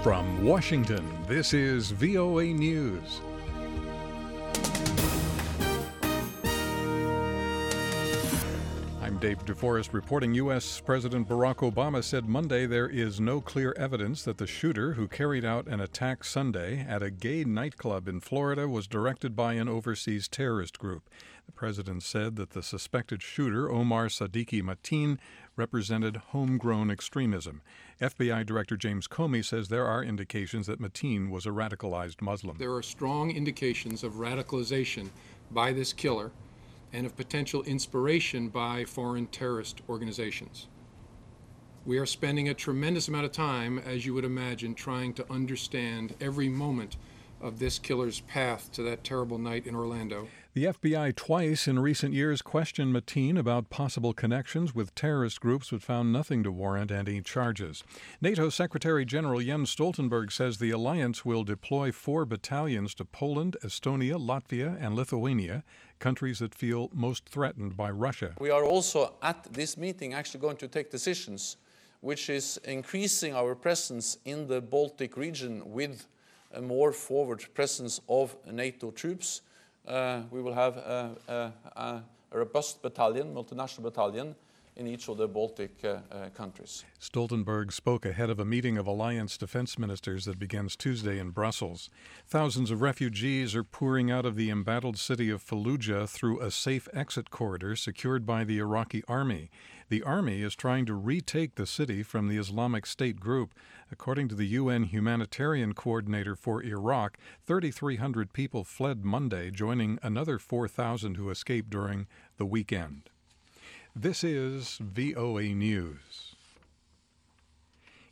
From Washington, this is VOA News. I'm Dave DeForest reporting. U.S. President Barack Obama said Monday there is no clear evidence that the shooter who carried out an attack Sunday at a gay nightclub in Florida was directed by an overseas terrorist group. The president said that the suspected shooter, Omar Sadiki Mateen, represented homegrown extremism. FBI Director James Comey says there are indications that Mateen was a radicalized Muslim. There are strong indications of radicalization by this killer and of potential inspiration by foreign terrorist organizations. We are spending a tremendous amount of time, as you would imagine, trying to understand every moment of this killer's path to that terrible night in Orlando. The FBI twice in recent years questioned Mateen about possible connections with terrorist groups but found nothing to warrant any charges. NATO Secretary General Jens Stoltenberg says the alliance will deploy 4 battalions to Poland, Estonia, Latvia, and Lithuania, countries that feel most threatened by Russia. We are also at this meeting actually going to take decisions which is increasing our presence in the Baltic region with a more forward presence of NATO troops. We will have a robust battalion, multinational battalion, in each of the Baltic countries. Stoltenberg spoke ahead of a meeting of alliance defense ministers that begins Tuesday in Brussels. Thousands of refugees are pouring out of the embattled city of Fallujah through a safe exit corridor secured by the Iraqi army. The army is trying to retake the city from the Islamic State group. According to the UN humanitarian coordinator for Iraq, 3,300 people fled Monday, joining another 4,000 who escaped during the weekend. This is VOA News.